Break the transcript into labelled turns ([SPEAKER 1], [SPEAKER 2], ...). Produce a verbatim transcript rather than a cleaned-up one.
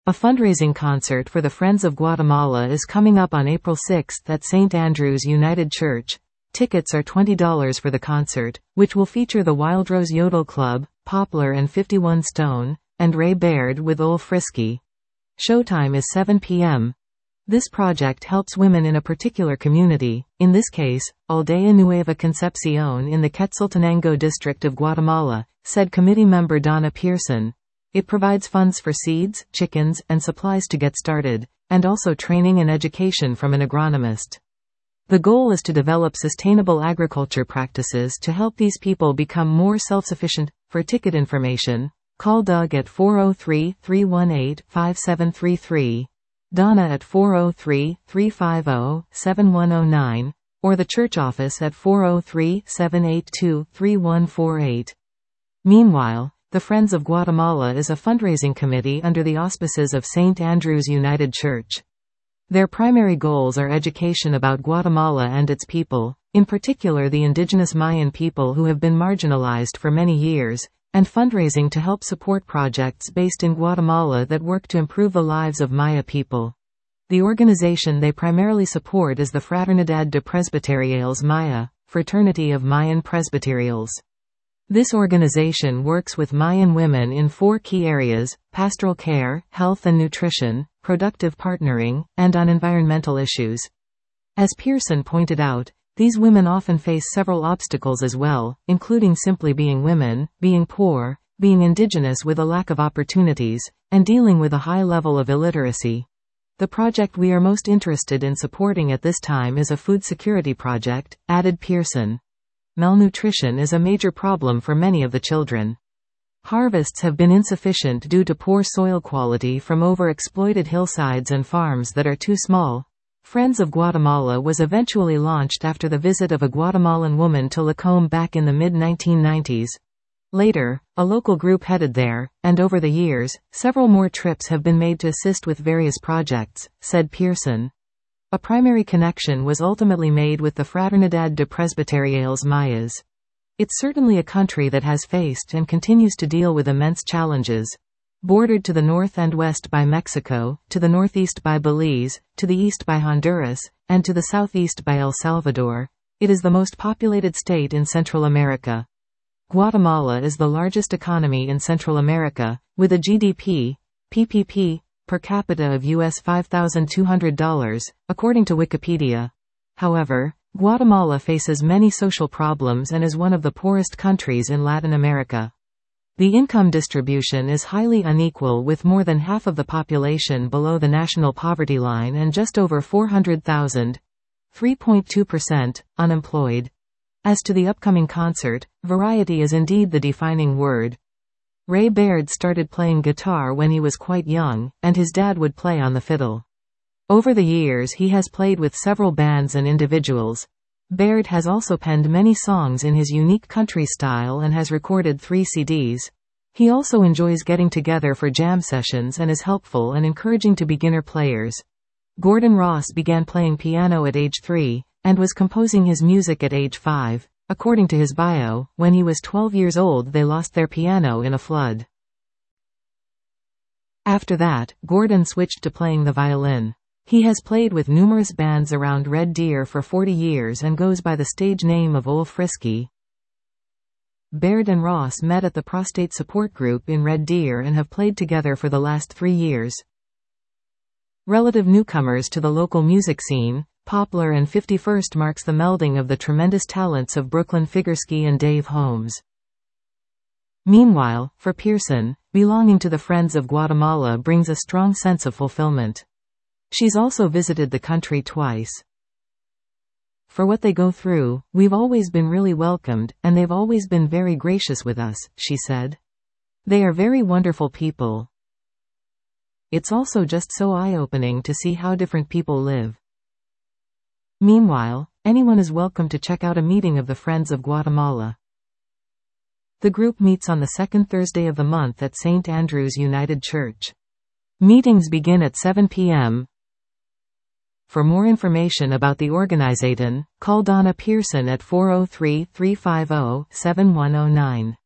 [SPEAKER 1] A fundraising concert for the Friends of Guatemala is coming up on April sixth at Saint Andrew's United Church. Tickets are twenty dollars for the concert, which will feature the Wildrose Yodel Club, Poplar and fifty-one Stone, and Ray Baird with Ole Frisky. Showtime is seven p m This project helps women in a particular community, in this case, Aldea Nueva Concepcion in the Quetzaltenango district of Guatemala, said committee member Donna Pearson. It provides funds for seeds, chickens, and supplies to get started, and also training and education from an agronomist. The goal is to develop sustainable agriculture practices to help these people become more self-sufficient. For ticket information, call Doug at four oh three, three one eight, five seven three three, Donna at four oh three, three five oh, seven one oh nine, or the church office at four oh three, seven eight two, three one four eight. Meanwhile, the Friends of Guatemala is a fundraising committee under the auspices of Saint Andrew's United Church. Their primary goals are education about Guatemala and its people, in particular the indigenous Mayan people who have been marginalized for many years, and fundraising to help support projects based in Guatemala that work to improve the lives of Maya people. The organization they primarily support is the Fraternidad de Presbyteriales Maya, Fraternity of Mayan Presbyterials. This organization works with Mayan women in four key areas: pastoral care, health and nutrition, productive partnering, and on environmental issues. As Pearson pointed out, these women often face several obstacles as well, including simply being women, being poor, being indigenous with a lack of opportunities, and dealing with a high level of illiteracy. The project we are most interested in supporting at this time is a food security project, added Pearson. Malnutrition is a major problem for many of the children. Harvests have been insufficient due to poor soil quality from overexploited hillsides and farms that are too small. Friends of Guatemala was eventually launched after the visit of a Guatemalan woman to Lacombe back in the mid nineteen nineties. Later, a local group headed there, and over the years, several more trips have been made to assist with various projects, said Pearson. A primary connection was ultimately made with the Fraternidad de Presbyteriales Mayas. It's certainly a country that has faced and continues to deal with immense challenges. Bordered to the north and west by Mexico, to the northeast by Belize, to the east by Honduras, and to the southeast by El Salvador, it is the most populated state in Central America. Guatemala is the largest economy in Central America, with a G D P, P P P, per capita of U S five thousand two hundred dollars, according to Wikipedia. However, Guatemala faces many social problems and is one of the poorest countries in Latin America. The income distribution is highly unequal, with more than half of the population below the national poverty line and just over four hundred thousand, three point two percent, unemployed. As to the upcoming concert, variety is indeed the defining word. Ray Baird started playing guitar when he was quite young, and his dad would play on the fiddle. Over the years he has played with several bands and individuals. Baird has also penned many songs in his unique country style and has recorded three C Ds. He also enjoys getting together for jam sessions and is helpful and encouraging to beginner players. Gordon Ross began playing piano at age three, and was composing his music at age five. According to his bio, when he was twelve years old they lost their piano in a flood. After that, Gordon switched to playing the violin. He has played with numerous bands around Red Deer for forty years and goes by the stage name of Ole Frisky. Baird and Ross met at the prostate support group in Red Deer and have played together for the last three years. Relative newcomers to the local music scene, Poplar and fifty-first marks the melding of the tremendous talents of Brooklyn Figursky and Dave Holmes. Meanwhile, for Pearson, belonging to the Friends of Guatemala brings a strong sense of fulfillment. She's also visited the country twice. For what they go through, we've always been really welcomed, and they've always been very gracious with us, she said. They are very wonderful people. It's also just so eye-opening to see how different people live. Meanwhile, anyone is welcome to check out a meeting of the Friends of Guatemala. The group meets on the second Thursday of the month at Saint Andrew's United Church. Meetings begin at seven p m For more information about the organization, call Donna Pearson at four oh three, three five oh, seven one oh nine.